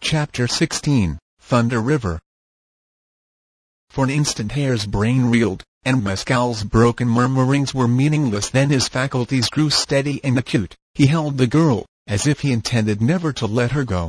Chapter 16, Thunder River. For an instant Hare's brain reeled, and Mescal's broken murmurings were meaningless. Then his faculties grew steady and acute. He held the girl, as if he intended never to let her go.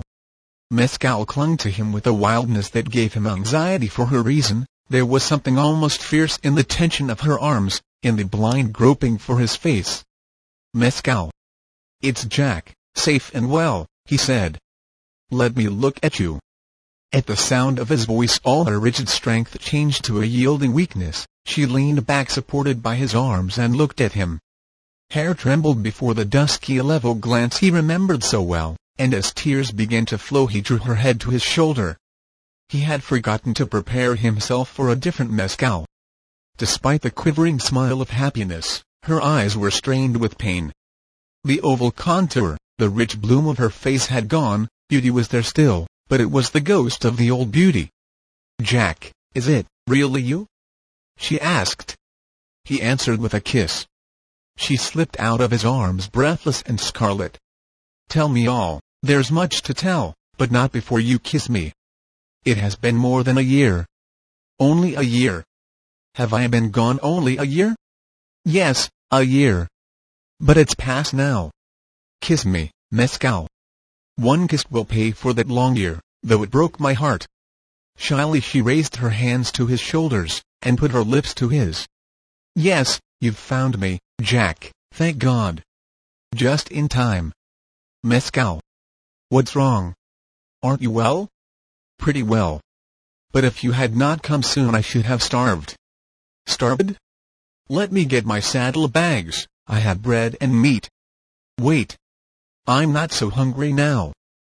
Mescal clung to him with a wildness that gave him anxiety for her reason. There was something almost fierce in the tension of her arms, in the blind groping for his face. "Mescal. It's Jack, safe and well," he said. "Let me look at you." At the sound of his voice all her rigid strength changed to a yielding weakness. She leaned back supported by his arms and looked at him. Hare trembled before the dusky level glance he remembered so well, and as tears began to flow he drew her head to his shoulder. He had forgotten to prepare himself for a different Mescal. Despite the quivering smile of happiness, her eyes were strained with pain. The oval contour, the rich bloom of her face had gone. Beauty was there still, but it was the ghost of the old beauty. "Jack, is it really you?" she asked. He answered with a kiss. She slipped out of his arms breathless and scarlet. "Tell me all." "There's much to tell, but not before you kiss me." "It has been more than a year." "Only a year?" "Have I been gone only a year?" "Yes, a year. But it's past now. Kiss me, Mescal. One kiss will pay for that long year, though it broke my heart." Shyly she raised her hands to his shoulders, and put her lips to his. "Yes, you've found me, Jack, thank God. Just in time." "Mescal. What's wrong? Aren't you well?" "Pretty well. But if you had not come soon I should have starved." "Starved?" "Let me get my saddle-bags, I have bread and meat." "Wait. I'm not so hungry now.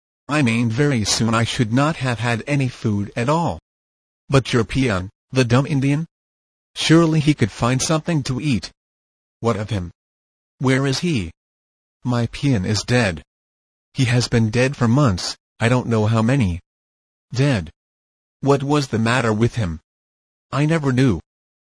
I mean very soon I should not have had any food at all." "But your peon, the dumb Indian? Surely he could find something to eat." "What of him? Where is he?" "My peon is dead. He has been dead for months, I don't know how many." "Dead? What was the matter with him?" "I never knew.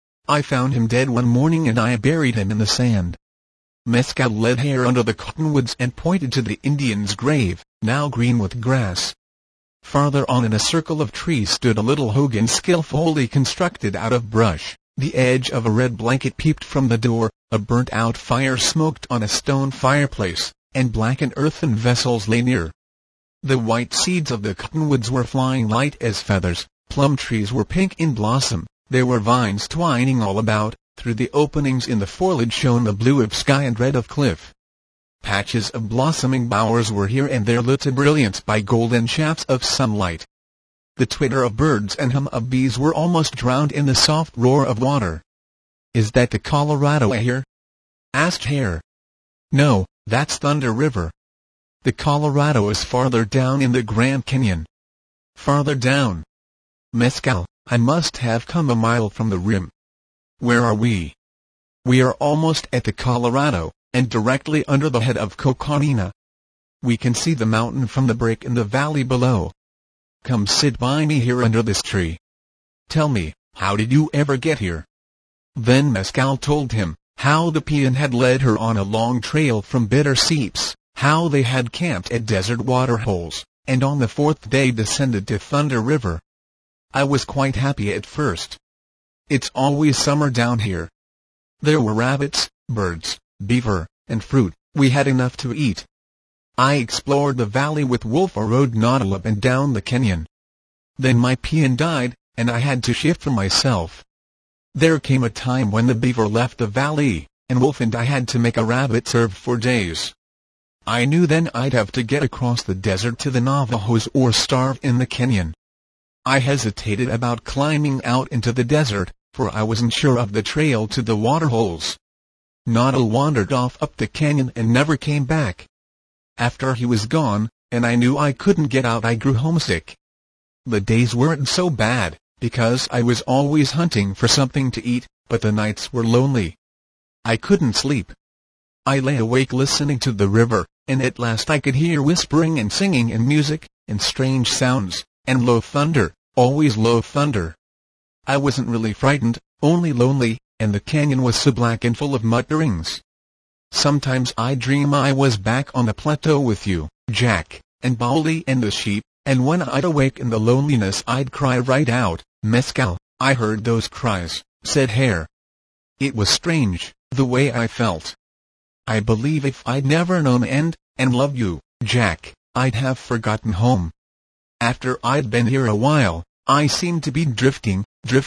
I found him dead one morning and I buried him in the sand." Mescal led Hare under the cottonwoods and pointed to the Indian's grave, now green with grass. Farther on in a circle of trees stood a little hogan skillfully constructed out of brush. The edge of a red blanket peeped from the door, a burnt-out fire smoked on a stone fireplace, and blackened earthen vessels lay near. The white seeds of the cottonwoods were flying light as feathers, plum trees were pink in blossom, there were vines twining all about. Through the openings in the foliage shone the blue of sky and red of cliff. Patches of blossoming bowers were here and there lit to brilliance by golden shafts of sunlight. The twitter of birds and hum of bees were almost drowned in the soft roar of water. "Is that the Colorado here?" asked Hare. "No, that's Thunder River. The Colorado is farther down in the Grand Canyon." "Farther down? Mescal, I must have come a mile from the rim." "Where are we?" "We are almost at the Colorado, and directly under the head of Coconina. We can see the mountain from the break in the valley below. Come sit by me here under this tree. Tell me, how did you ever get here?" Then Mescal told him how the peon had led her on a long trail from Bitter Seeps, how they had camped at desert waterholes, and on the fourth day descended to Thunder River. "I was quite happy at first. It's always summer down here. There were rabbits, birds, beaver, and fruit. We had enough to eat. I explored the valley with Wolf or rode Noddle up and down the canyon. Then my peon died, and I had to shift for myself. There came a time when the beaver left the valley, and Wolf and I had to make a rabbit serve for days. I knew then I'd have to get across the desert to the Navajos or starve in the canyon. I hesitated about climbing out into the desert, for I wasn't sure of the trail to the waterholes. Noddle wandered off up the canyon and never came back. After he was gone, and I knew I couldn't get out, I grew homesick. The days weren't so bad, because I was always hunting for something to eat, but the nights were lonely. I couldn't sleep. I lay awake listening to the river, and at last I could hear whispering and singing and music, and strange sounds, and low thunder, always low thunder. I wasn't really frightened, only lonely, and the canyon was so black and full of mutterings. Sometimes I dream I was back on the plateau with you, Jack, and Bowley and the sheep, and when I'd awake in the loneliness I'd cry right out, "Mescal." I heard those cries, said Hare. It was strange, the way I felt. I believe if I'd never known and loved you, Jack, I'd have forgotten home. After I'd been here a while, I seemed to be drifting.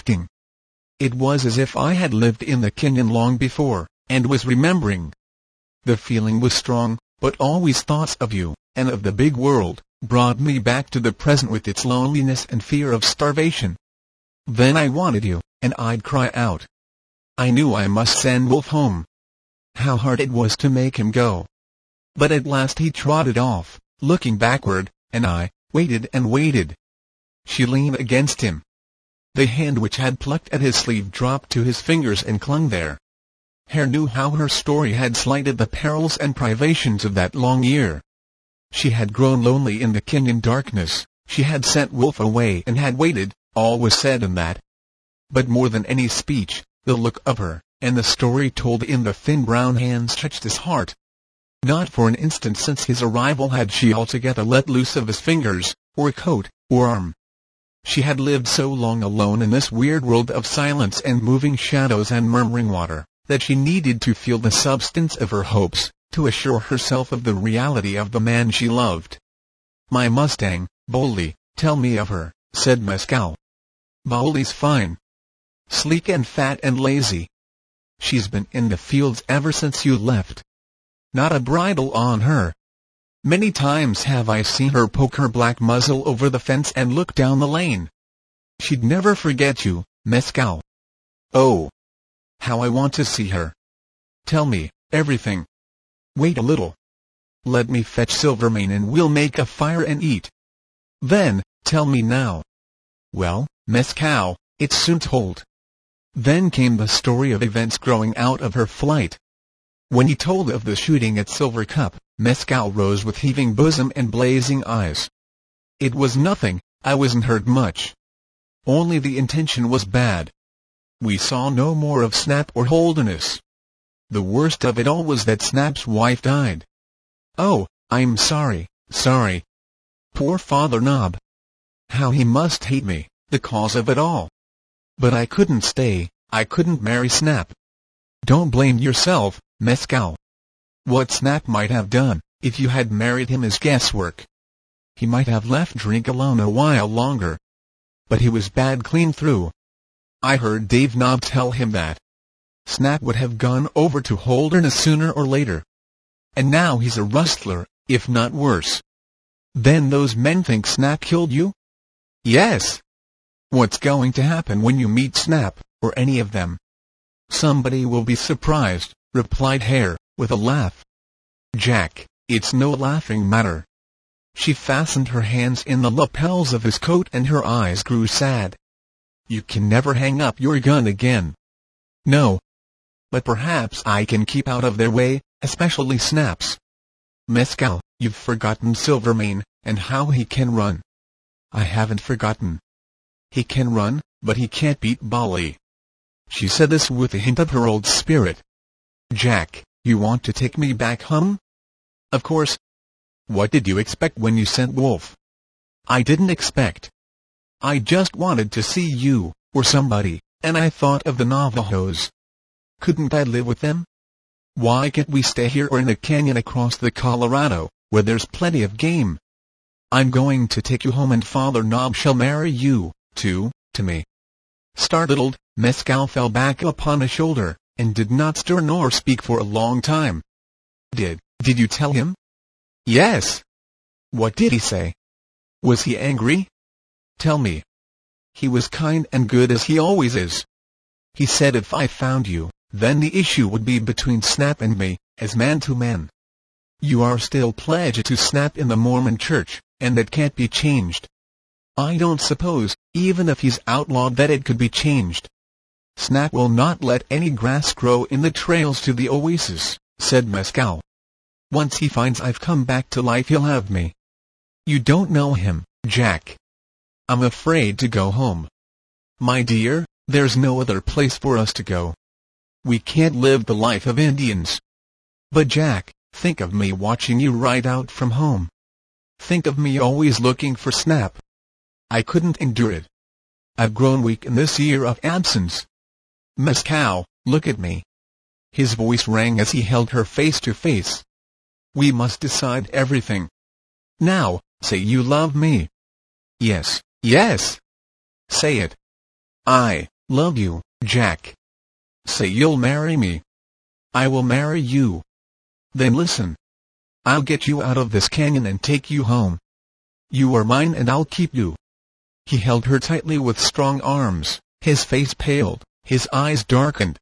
It was as if I had lived in the canyon long before, and was remembering. The feeling was strong, but always thoughts of you, and of the big world, brought me back to the present with its loneliness and fear of starvation. Then I wanted you, and I'd cry out. I knew I must send Wolf home. How hard it was to make him go. But at last he trotted off, looking backward, and I waited and waited. She leaned against him. The hand which had plucked at his sleeve dropped to his fingers and clung there. Hare knew how her story had slighted the perils and privations of that long year. She had grown lonely in the canyon darkness, she had sent Wolf away and had waited, all was said in that. But more than any speech, the look of her, and the story told in the thin brown hands touched his heart. Not for an instant since his arrival had she altogether let loose of his fingers, or coat, or arm. She had lived so long alone in this weird world of silence and moving shadows and murmuring water, that she needed to feel the substance of her hopes, to assure herself of the reality of the man she loved. "My Mustang, Bolly, tell me of her," said Mescal. "Bolly's fine. Sleek and fat and lazy. She's been in the fields ever since you left. Not a bridle on her. Many times have I seen her poke her black muzzle over the fence and look down the lane. She'd never forget you, Mescal. Oh, how I want to see her. Tell me everything. Wait a little. Let me fetch Silvermane and we'll make a fire and eat. Then, tell me now." Well, Mescal, it's soon told. Then came the story of events growing out of her flight. When he told of the shooting at Silver Cup, Mescal rose with heaving bosom and blazing eyes. "It was nothing, I wasn't hurt much. Only the intention was bad. We saw no more of Snap or Holderness. The worst of it all was that Snap's wife died. Oh, I'm sorry. Poor Father Knob. How he must hate me, the cause of it all. But I couldn't stay, I couldn't marry Snap. Don't blame yourself, Mescal. What Snap might have done, if you had married him, is guesswork. He might have left drink alone a while longer. But he was bad clean through. I heard Dave Knob tell him that. Snap would have gone over to Holderness sooner or later. And now he's a rustler, if not worse." "Then those men think Snap killed you?" "Yes." "What's going to happen when you meet Snap, or any of them?" "Somebody will be surprised," replied Hare, with a laugh. "Jack, it's no laughing matter." She fastened her hands in the lapels of his coat and her eyes grew sad. "You can never hang up your gun again." "No. But perhaps I can keep out of their way, especially Snap's." "Mescal, you've forgotten Silvermane, and how he can run." "I haven't forgotten. He can run, but he can't beat Bolly." She said this with a hint of her old spirit. "Jack, you want to take me back home?" "Of course. What did you expect when you sent Wolf?" "I didn't expect. I just wanted to see you, or somebody, and I thought of the Navajos. Couldn't I live with them? Why can't we stay here or in the canyon across the Colorado, where there's plenty of game? I'm going to take you home and Father Knob shall marry you, to me." Startled, Mescal fell back upon his shoulder, and did not stir nor speak for a long time. Did you tell him?" "Yes." "What did he say? Was he angry?" "Tell me." "He was kind and good as he always is. He said if I found you, then the issue would be between Snap and me, as man to man. You are still pledged to Snap in the Mormon Church, and that can't be changed. I don't suppose, even if he's outlawed, that it could be changed. Snap will not let any grass grow in the trails to the oasis," said Mescal. "Once he finds I've come back to life he'll have me. You don't know him, Jack. I'm afraid to go home. My dear, there's no other place for us to go. We can't live the life of Indians. But Jack, think of me watching you ride out from home. Think of me always looking for Snap. I couldn't endure it. I've grown weak in this year of absence. Mescal, look at me. His voice rang as he held her face to face. We must decide everything. Now, say you love me. Yes, yes. Say it. I love you, Jack. Say you'll marry me. I will marry you. Then listen. I'll get you out of this canyon and take you home. You are mine and I'll keep you. He held her tightly with strong arms, his face paled, his eyes darkened.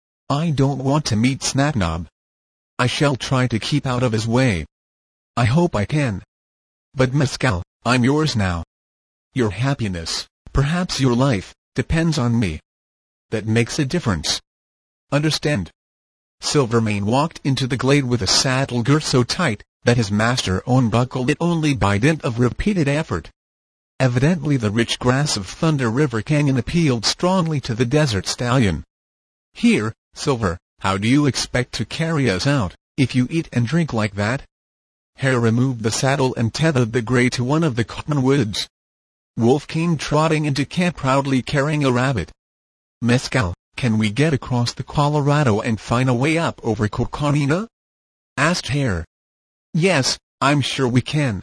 I don't want to meet Snapnob. I shall try to keep out of his way. I hope I can. But Mescal, I'm yours now. Your happiness, perhaps your life, depends on me. That makes a difference. Understand? Silvermane walked into the glade with a saddle girth so tight that his master unbuckled it only by dint of repeated effort. Evidently the rich grass of Thunder River Canyon appealed strongly to the desert stallion. Here, Silver, how do you expect to carry us out, if you eat and drink like that? Hare removed the saddle and tethered the gray to one of the cottonwoods. Wolf came trotting into camp proudly carrying a rabbit. Mescal, can we get across the Colorado and find a way up over Coconina? Asked Hare. Yes, I'm sure we can.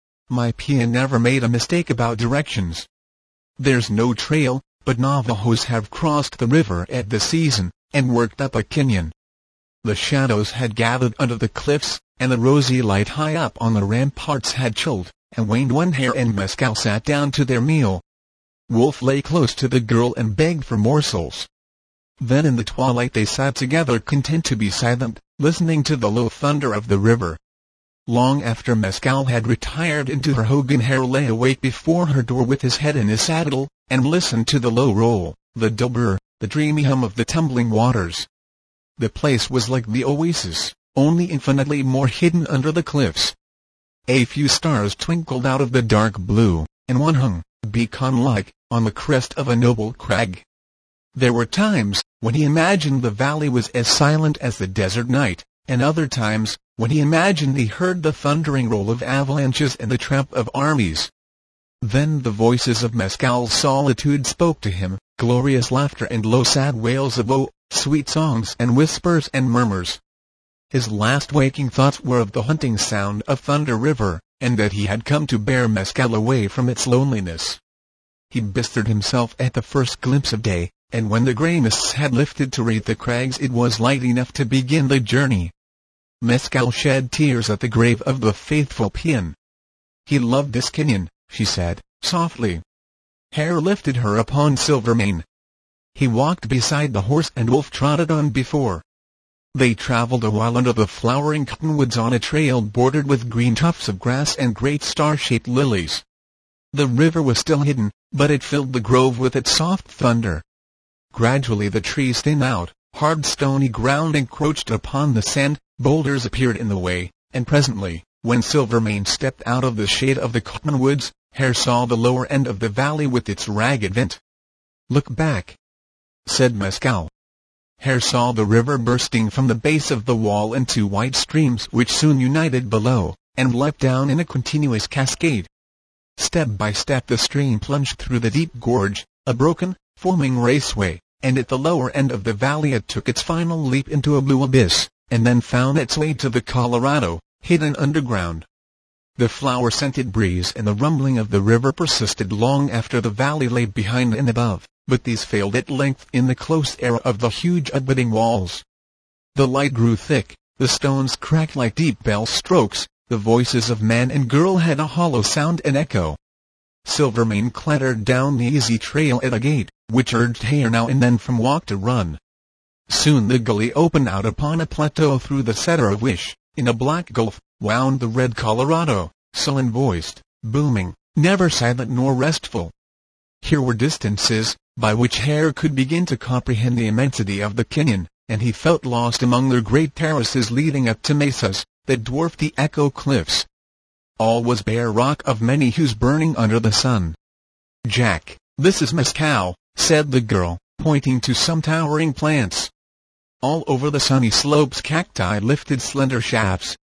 My Pia never made a mistake about directions. There's no trail, but Navajos have crossed the river at this season, and worked up a canyon. The shadows had gathered under the cliffs, and the rosy light high up on the ramparts had chilled, and waned when Hare and Mescal sat down to their meal. Wolf lay close to the girl and begged for morsels. Then in the twilight they sat together content to be silent, listening to the low thunder of the river. Long after Mescal had retired into her hogan, Hare lay awake before her door with his head in his saddle, and listened to the low roll, the dull burr, the dreamy hum of the tumbling waters. The place was like the oasis, only infinitely more hidden under the cliffs. A few stars twinkled out of the dark blue, and one hung, beacon-like, on the crest of a noble crag. There were times when he imagined the valley was as silent as the desert night, and other times when he imagined he heard the thundering roll of avalanches and the tramp of armies. Then the voices of Mescal's solitude spoke to him, glorious laughter and low sad wails of woe, sweet songs and whispers and murmurs. His last waking thoughts were of the haunting sound of Thunder River, and that he had come to bear Mescal away from its loneliness. He bestirred himself at the first glimpse of day, and when the grey mists had lifted to wreath the crags it was light enough to begin the journey. Mescal shed tears at the grave of the faithful Pian. He loved this canyon, she said, softly. Hare lifted her upon Silvermane. He walked beside the horse and Wolf trotted on before. They traveled a while under the flowering cottonwoods on a trail bordered with green tufts of grass and great star-shaped lilies. The river was still hidden, but it filled the grove with its soft thunder. Gradually the trees thinned out, hard stony ground encroached upon the sand, boulders appeared in the way, and presently, when Silvermane stepped out of the shade of the cottonwoods, Hare saw the lower end of the valley with its ragged vent. "Look back," said Mescal. Hare saw the river bursting from the base of the wall in two wide streams which soon united below, and leapt down in a continuous cascade. Step by step the stream plunged through the deep gorge, a broken, foaming raceway, and at the lower end of the valley it took its final leap into a blue abyss, and then found its way to the Colorado, hidden underground. The flower-scented breeze and the rumbling of the river persisted long after the valley lay behind and above, but these failed at length in the close air of the huge abutting walls. The light grew thick, the stones cracked like deep bell strokes, the voices of man and girl had a hollow sound and echo. Silvermane clattered down the easy trail at a gait, which urged Hare now and then from walk to run. Soon the gully opened out upon a plateau through the center of which, in a black gulf, wound the red Colorado, sullen-voiced, booming, never silent nor restful. Here were distances, by which Hare could begin to comprehend the immensity of the canyon, and he felt lost among their great terraces leading up to mesas, that dwarfed the Echo Cliffs. All was bare rock of many hues burning under the sun. "Jack, this is Mescal," said the girl, pointing to some towering plants. All over the sunny slopes cacti lifted slender shafts,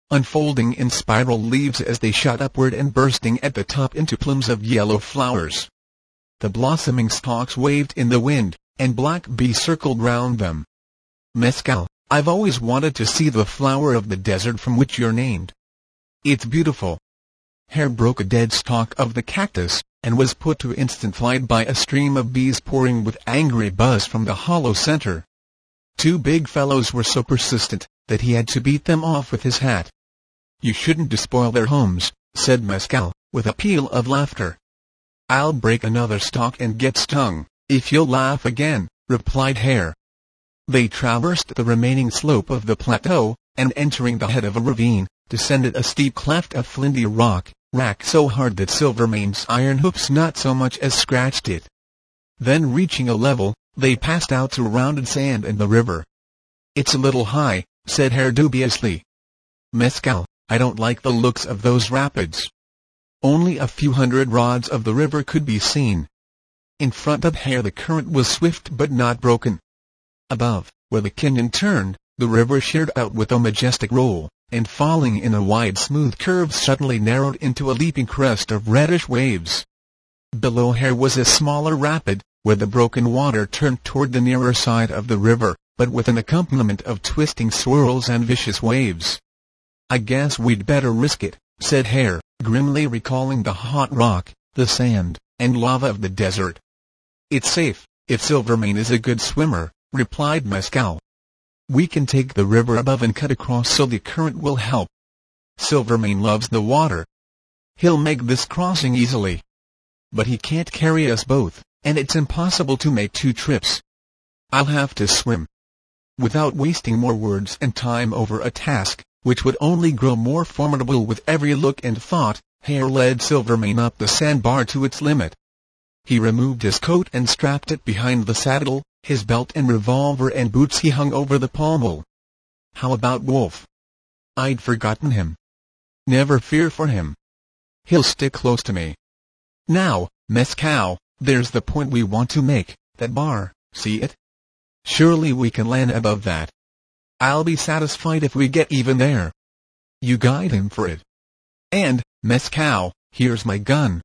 unfolding in spiral leaves as they shot upward and bursting at the top into plumes of yellow flowers. The blossoming stalks waved in the wind, and black bees circled round them. "Mescal, I've always wanted to see the flower of the desert from which you're named. It's beautiful." Hare broke a dead stalk of the cactus, and was put to instant flight by a stream of bees pouring with angry buzz from the hollow center. Two big fellows were so persistent that he had to beat them off with his hat. "You shouldn't despoil their homes," said Mescal, with a peal of laughter. "I'll break another stalk and get stung, if you'll laugh again," replied Hare. They traversed the remaining slope of the plateau, and entering the head of a ravine, descended a steep cleft of flinty rock, racked so hard that Silvermane's iron hoofs not so much as scratched it. Then reaching a level, they passed out to rounded sand and the river. "It's a little high," said Hare dubiously. "Mescal, I don't like the looks of those rapids." Only a few hundred rods of the river could be seen. In front of Hare the current was swift but not broken. Above, where the canyon turned, the river sheered out with a majestic roll, and falling in a wide smooth curve suddenly narrowed into a leaping crest of reddish waves. Below Hare was a smaller rapid, where the broken water turned toward the nearer side of the river, but with an accompaniment of twisting swirls and vicious waves. "I guess we'd better risk it," said Hare, grimly recalling the hot rock, the sand, and lava of the desert. "It's safe, if Silvermane is a good swimmer," replied Mescal. "We can take the river above and cut across so the current will help. Silvermane loves the water. He'll make this crossing easily. But he can't carry us both, and it's impossible to make two trips. I'll have to swim." Without wasting more words and time over a task, which would only grow more formidable with every look and thought, Hare led Silvermane up the sandbar to its limit. He removed his coat and strapped it behind the saddle, his belt and revolver and boots he hung over the pommel. "How about Wolf?" "I'd forgotten him." "Never fear for him. He'll stick close to me. Now, Mescal, there's the point we want to make, that bar, see it? Surely we can land above that. I'll be satisfied if we get even there. You guide him for it. And, Mescal, here's my gun.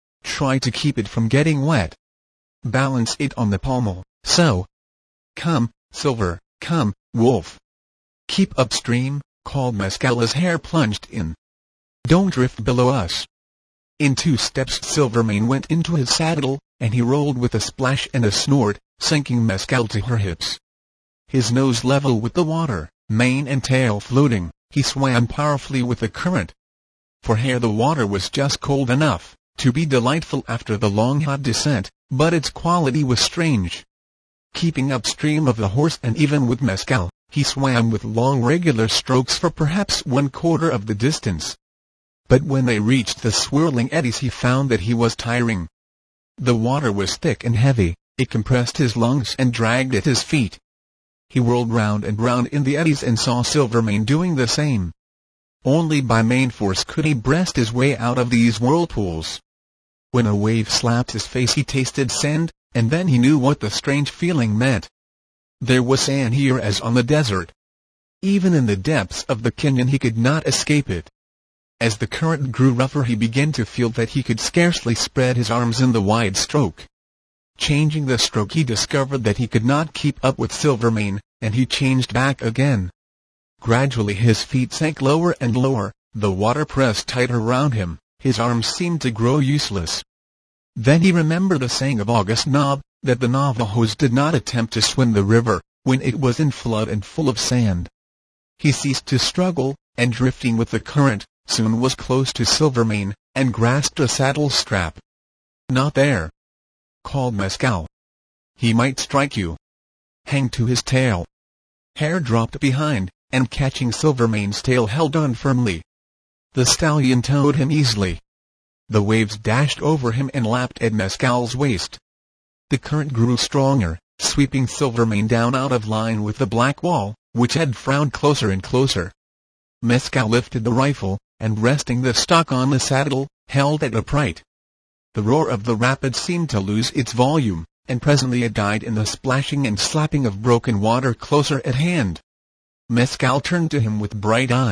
Try to keep it from getting wet. Balance it on the pommel, so. Come, Silver, come, Wolf." "Keep upstream," called Mescal as Hare plunged in. "Don't drift below us." In 2 steps Silvermane went into his saddle, and he rolled with a splash and a snort, sinking Mescal to her hips. His nose level with the water, mane and tail floating, he swam powerfully with the current. For Hare the water was just cold enough to be delightful after the long hot descent, but its quality was strange. Keeping upstream of the horse and even with Mescal, he swam with long regular strokes for perhaps 1/4 of the distance. But when they reached the swirling eddies he found that he was tiring. The water was thick and heavy, it compressed his lungs and dragged at his feet. He whirled round and round in the eddies and saw Silvermane doing the same. Only by main force could he breast his way out of these whirlpools. When a wave slapped his face he tasted sand, and then he knew what the strange feeling meant. There was sand here as on the desert. Even in the depths of the canyon he could not escape it. As the current grew rougher he began to feel that he could scarcely spread his arms in the wide stroke. Changing the stroke he discovered that he could not keep up with Silvermane, and he changed back again. Gradually his feet sank lower and lower, the water pressed tighter round him, his arms seemed to grow useless. Then he remembered a saying of August Naab, that the Navajos did not attempt to swim the river when it was in flood and full of sand. He ceased to struggle, and drifting with the current, soon was close to Silvermane, and grasped a saddle strap. "Not there," called Mescal. "He might strike you. Hang to his tail." Hare dropped behind, and catching Silvermane's tail held on firmly. The stallion towed him easily. The waves dashed over him and lapped at Mescal's waist. The current grew stronger, sweeping Silvermane down out of line with the black wall, which had frowned closer and closer. Mescal lifted the rifle, and resting the stock on the saddle, held it upright. The roar of the rapids seemed to lose its volume, and presently it died in the splashing and slapping of broken water closer at hand. Mescal turned to him with bright eyes,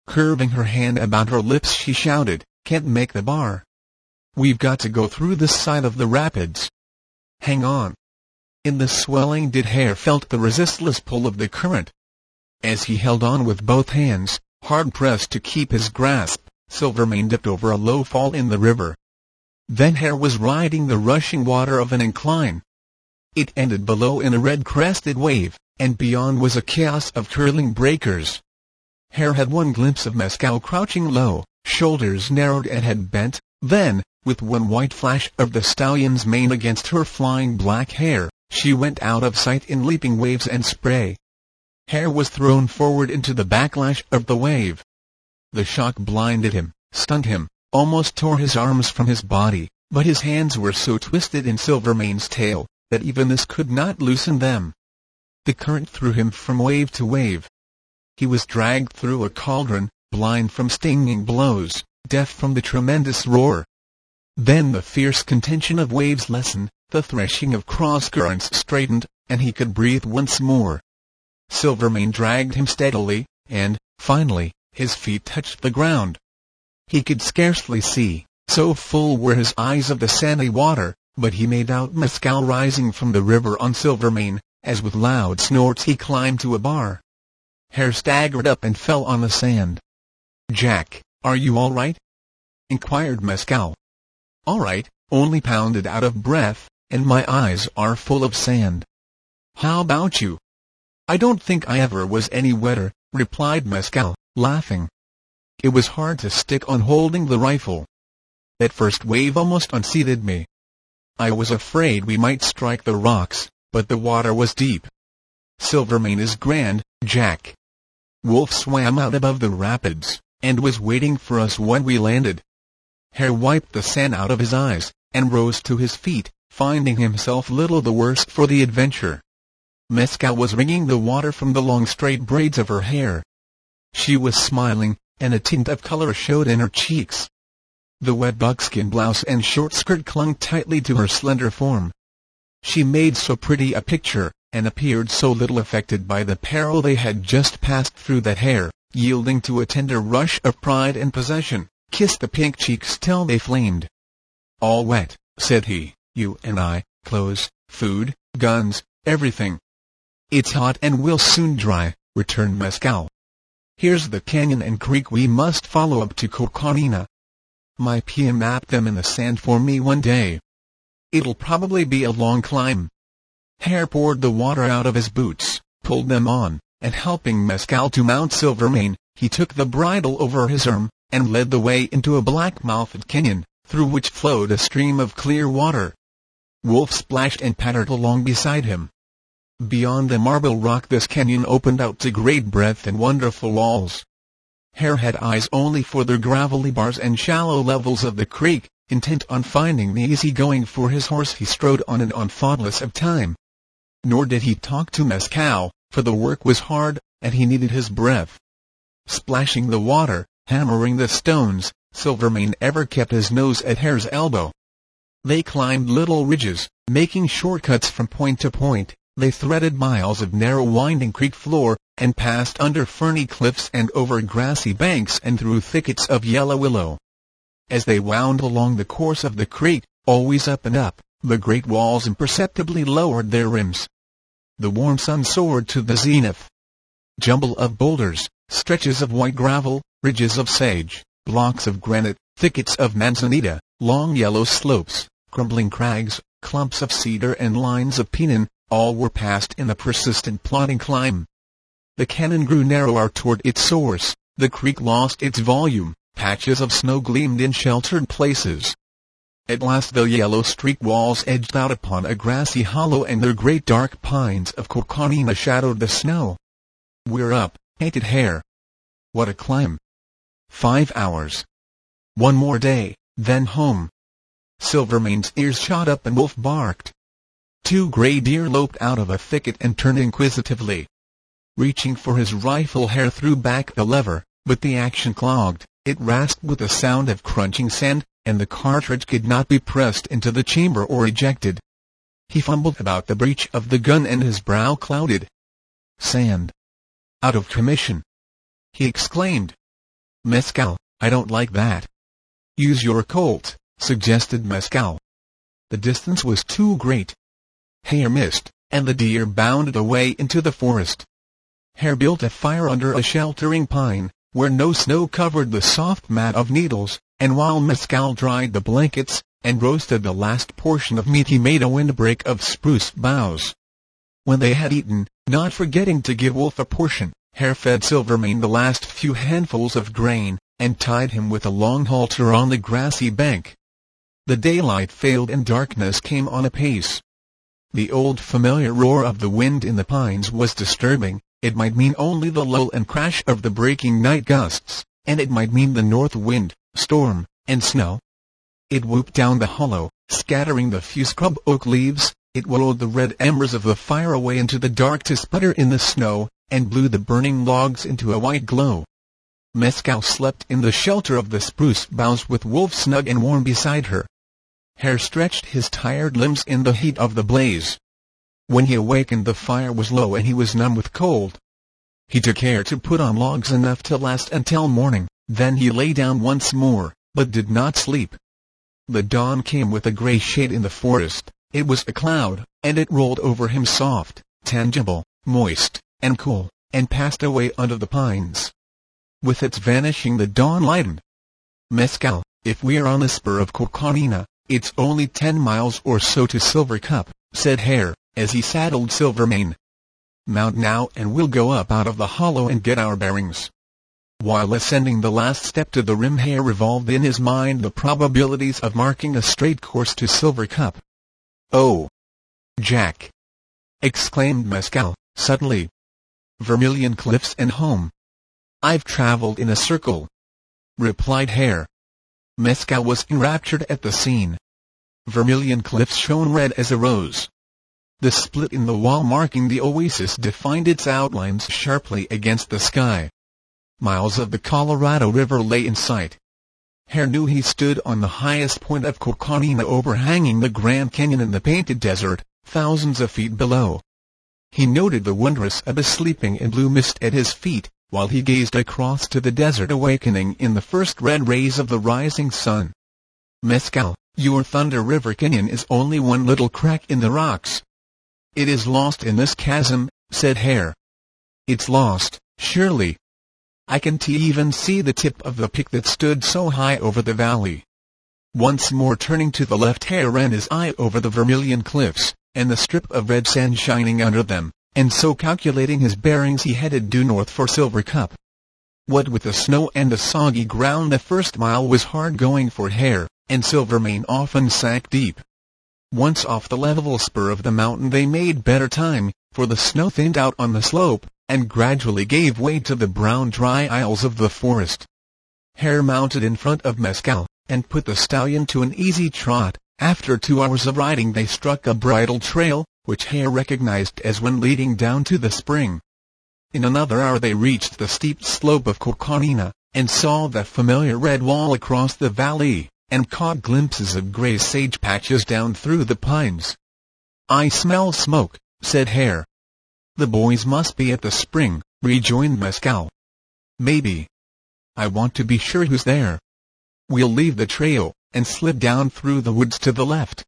Curving her hand about her lips she shouted, "Can't make the bar. We've got to go through this side of the rapids. Hang on." In the swelling Hare felt the resistless pull of the current. As he held on with both hands, hard-pressed to keep his grasp, Silvermane dipped over a low fall in the river. Then Hare was riding the rushing water of an incline. It ended below in a red-crested wave, and beyond was a chaos of curling breakers. Hare had one glimpse of Mescal crouching low, shoulders narrowed and head bent, then, with one white flash of the stallion's mane against her flying black hair, she went out of sight in leaping waves and spray. Hare was thrown forward into the backlash of the wave. The shock blinded him, stunned him, almost tore his arms from his body, but his hands were so twisted in Silvermane's tail, that even this could not loosen them. The current threw him from wave to wave. He was dragged through a cauldron, blind from stinging blows, deaf from the tremendous roar. Then the fierce contention of waves lessened, the threshing of cross-currents straightened, and he could breathe once more. Silvermane dragged him steadily, and, finally, his feet touched the ground. He could scarcely see, so full were his eyes of the sandy water, but he made out Mescal rising from the river on Silvermane, as with loud snorts he climbed to a bar. Hare staggered up and fell on the sand. "Jack, are you all right?" inquired Mescal. "All right, only pounded out of breath, and my eyes are full of sand. How about you?" "I don't think I ever was any wetter," replied Mescal, laughing. "It was hard to stick on holding the rifle. That first wave almost unseated me. I was afraid we might strike the rocks, but the water was deep. Silvermane is grand, Jack. Wolf swam out above the rapids, and was waiting for us when we landed." Hare wiped the sand out of his eyes, and rose to his feet, finding himself little the worse for the adventure. Mescal was wringing the water from the long straight braids of her hair. She was smiling, and a tint of color showed in her cheeks. The wet buckskin blouse and short skirt clung tightly to her slender form. She made so pretty a picture, and appeared so little affected by the peril they had just passed through that Hare, yielding to a tender rush of pride and possession, kissed the pink cheeks till they flamed. "All wet," said he, "you and I, clothes, food, guns, everything." "It's hot and we'll soon dry," returned Mescal. "Here's the canyon and creek we must follow up to Coconina. My Pia mapped them in the sand for me one day. It'll probably be a long climb." Hare poured the water out of his boots, pulled them on, and helping Mescal to mount Silvermane, he took the bridle over his arm, and led the way into a black-mouthed canyon, through which flowed a stream of clear water. Wolf splashed and pattered along beside him. Beyond the marble rock this canyon opened out to great breadth and wonderful walls. Hare had eyes only for the gravelly bars and shallow levels of the creek. Intent on finding the easy-going for his horse he strode on and on thoughtless of time. Nor did he talk to Mescal, for the work was hard, and he needed his breath. Splashing the water, hammering the stones, Silvermane ever kept his nose at Hare's elbow. They climbed little ridges, making shortcuts from point to point. They threaded miles of narrow winding creek floor, and passed under ferny cliffs and over grassy banks and through thickets of yellow willow. As they wound along the course of the creek, always up and up, the great walls imperceptibly lowered their rims. The warm sun soared to the zenith. Jumble of boulders, stretches of white gravel, ridges of sage, blocks of granite, thickets of manzanita, long yellow slopes, crumbling crags, clumps of cedar and lines of pinon, all were passed in a persistent plodding climb. The canyon grew narrower toward its source, the creek lost its volume, patches of snow gleamed in sheltered places. At last the yellow streak walls edged out upon a grassy hollow and the great dark pines of Coconina shadowed the snow. "We're up," panted Hare. "What a climb! 5 hours. One more day, then home." Silvermane's ears shot up and Wolf barked. 2 gray deer loped out of a thicket and turned inquisitively. Reaching for his rifle Hare threw back the lever, but the action clogged. It rasped with a sound of crunching sand, and the cartridge could not be pressed into the chamber or ejected. He fumbled about the breech of the gun and his brow clouded. "Sand! Out of commission!" he exclaimed. Mescal, I don't like that. Use your Colt, suggested Mescal. The distance was too great. Hare missed, and the deer bounded away into the forest. Hare built a fire under a sheltering pine, where no snow covered the soft mat of needles, and while Mescal dried the blankets, and roasted the last portion of meat he made a windbreak of spruce boughs. When they had eaten, not forgetting to give Wolf a portion, Hare fed Silvermane the last few handfuls of grain, and tied him with a long halter on the grassy bank. The daylight failed and darkness came on apace. The old familiar roar of the wind in the pines was disturbing. It might mean only the lull and crash of the breaking night gusts, and it might mean the north wind, storm, and snow. It whooped down the hollow, scattering the few scrub oak leaves. It wallowed the red embers of the fire away into the dark to sputter in the snow, and blew the burning logs into a white glow. Mescal slept in the shelter of the spruce boughs with Wolf snug and warm beside her. Hare stretched his tired limbs in the heat of the blaze. When he awakened the fire was low and he was numb with cold. He took care to put on logs enough to last until morning, then he lay down once more, but did not sleep. The dawn came with a gray shade in the forest. It was a cloud, and it rolled over him soft, tangible, moist, and cool, and passed away under the pines. With its vanishing the dawn lightened. Mescal, if we are on the spur of Coconina, it's only 10 miles or so to Silver Cup, said Hare, as he saddled Silvermane. Mount now and we'll go up out of the hollow and get our bearings. While ascending the last step to the rim, Hare revolved in his mind the probabilities of marking a straight course to Silver Cup. "Oh, Jack!" exclaimed Mescal, suddenly. "Vermilion Cliffs and home." "I've traveled in a circle," replied Hare. Mescal was enraptured at the scene. Vermilion Cliffs shone red as a rose. The split in the wall marking the oasis defined its outlines sharply against the sky. Miles of the Colorado River lay in sight. Hare knew he stood on the highest point of Coconina, overhanging the Grand Canyon and the Painted Desert, thousands of feet below. He noted the wondrous abyss sleeping in blue mist at his feet, while he gazed across to the desert awakening in the first red rays of the rising sun. "Mescal, your Thunder River Canyon is only one little crack in the rocks. It is lost in this chasm," said Hare. "It's lost, surely. I can even see the tip of the peak that stood so high over the valley." Once more turning to the left, Hare ran his eye over the Vermilion Cliffs, and the strip of red sand shining under them, and so calculating his bearings he headed due north for Silver Cup. What with the snow and the soggy ground, the first mile was hard going for Hare, and Silvermane often sank deep. Once off the level spur of the mountain they made better time, for the snow thinned out on the slope, and gradually gave way to the brown dry aisles of the forest. Hare mounted in front of Mescal, and put the stallion to an easy trot. After 2 hours of riding they struck a bridle trail, which Hare recognized as one leading down to the spring. In another hour they reached the steep slope of Coconina, and saw the familiar red wall across the valley, and caught glimpses of gray sage patches down through the pines. "I smell smoke," said Hare. "The boys must be at the spring," rejoined Mescal. "Maybe. I want to be sure who's there. We'll leave the trail, and slip down through the woods to the left.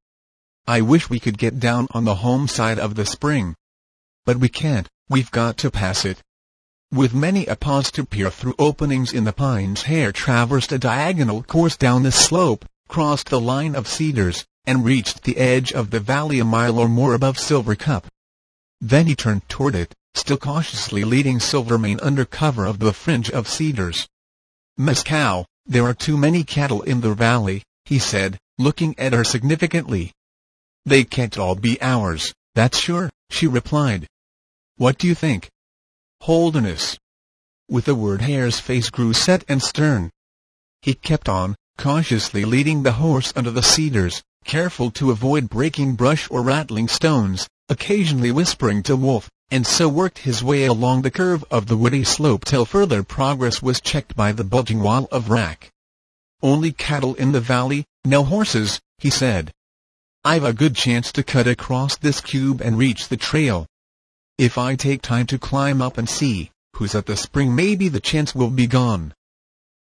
I wish we could get down on the home side of the spring. But we can't, we've got to pass it." With many a pause to peer through openings in the pines, Hare traversed a diagonal course down the slope, crossed the line of cedars, and reached the edge of the valley a mile or more above Silver Cup. Then he turned toward it, still cautiously leading Silvermane under cover of the fringe of cedars. "Mescal, there are too many cattle in the valley," he said, looking at her significantly. "They can't all be ours, that's sure," she replied. "What do you think?" "Holderness." With the word Hare's face grew set and stern. He kept on, cautiously leading the horse under the cedars, careful to avoid breaking brush or rattling stones, occasionally whispering to Wolf, and so worked his way along the curve of the woody slope till further progress was checked by the bulging wall of wrack. "Only cattle in the valley, no horses," he said. "I've a good chance to cut across this cube and reach the trail. If I take time to climb up and see who's at the spring, maybe the chance will be gone."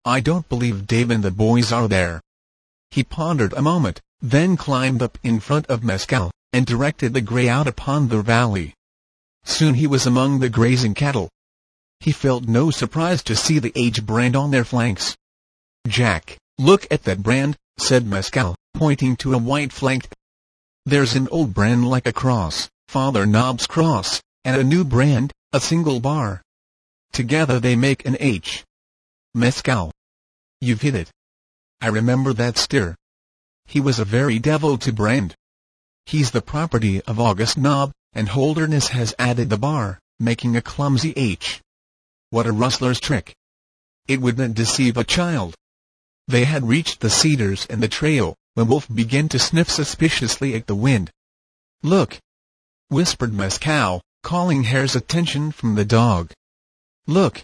I don't believe Dave and the boys are there." He pondered a moment, then climbed up in front of Mescal, and directed the gray out upon the valley. Soon he was among the grazing cattle. He felt no surprise to see the H brand on their flanks. "Jack, look at that brand," said Mescal, pointing to a white flanked. "There's an old brand like a cross, Father Knob's cross, and a new brand, a single bar. Together they make an H. Mescal. You've hit it. I remember that steer. He was a very devil to brand. He's the property of August Knob, and Holderness has added the bar, making a clumsy H. What a rustler's trick. It wouldn't deceive a child." They had reached the cedars and the trail, when Wolf began to sniff suspiciously at the wind. "Look!" whispered Mescal, calling Hare's attention from the dog. "Look!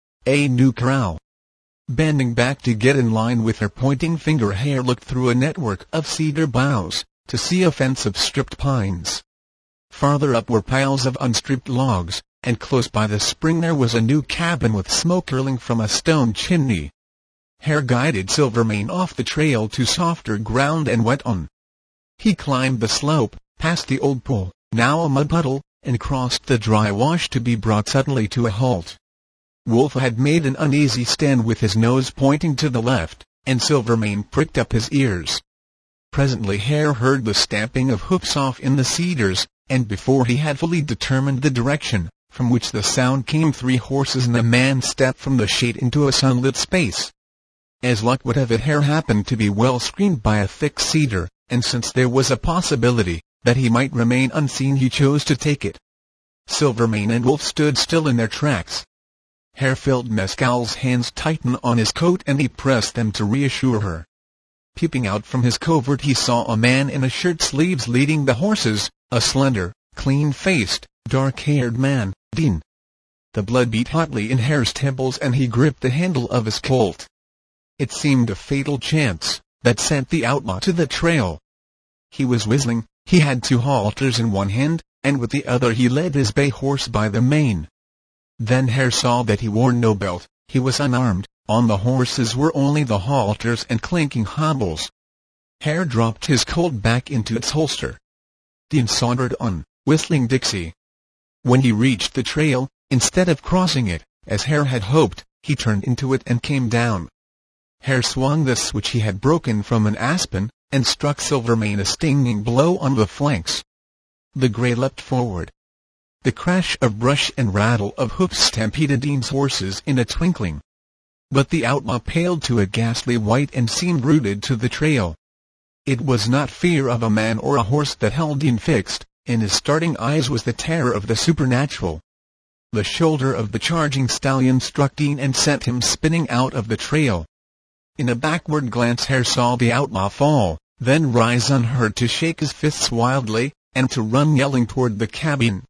A new corral." Bending back to get in line with her pointing finger, Hare looked through a network of cedar boughs, to see a fence of stripped pines. Farther up were piles of unstripped logs, and close by the spring there was a new cabin with smoke curling from a stone chimney. Hare guided Silvermane off the trail to softer ground and went on. He climbed the slope, past the old pool, now a mud puddle, and crossed the dry wash to be brought suddenly to a halt. Wolf had made an uneasy stand with his nose pointing to the left, and Silvermane pricked up his ears. Presently Hare heard the stamping of hoofs off in the cedars, and before he had fully determined the direction from which the sound came, 3 horses and a man stepped from the shade into a sunlit space. As luck would have it, Hare happened to be well screened by a thick cedar, and since there was a possibility that he might remain unseen, he chose to take it. Silvermane and Wolf stood still in their tracks. Hare felt Mescal's hands tighten on his coat, and he pressed them to reassure her. Peeping out from his covert, he saw a man in a shirt-sleeves leading the horses, a slender, clean-faced, dark-haired man, Dean. The blood beat hotly in Hare's temples, and he gripped the handle of his Colt. It seemed a fatal chance that sent the outlaw to the trail. He was whistling. He had 2 halters in one hand, and with the other he led his bay horse by the mane. Then Hare saw that he wore no belt. He was unarmed. On the horses were only the halters and clinking hobbles. Hare dropped his Colt back into its holster. Dean sauntered on, whistling Dixie. When he reached the trail, instead of crossing it, as Hare had hoped, he turned into it and came down. Hare swung the switch he had broken from an aspen, and struck Silvermane a stinging blow on the flanks. The gray leapt forward. The crash of brush and rattle of hoofs stampeded Dean's horses in a twinkling. But the outlaw paled to a ghastly white and seemed rooted to the trail. It was not fear of a man or a horse that held Dean fixed. In his starting eyes was the terror of the supernatural. The shoulder of the charging stallion struck Dean and sent him spinning out of the trail. In a backward glance Hare saw the outlaw fall, then rise unheard to shake his fists wildly, and to run yelling toward the cabin.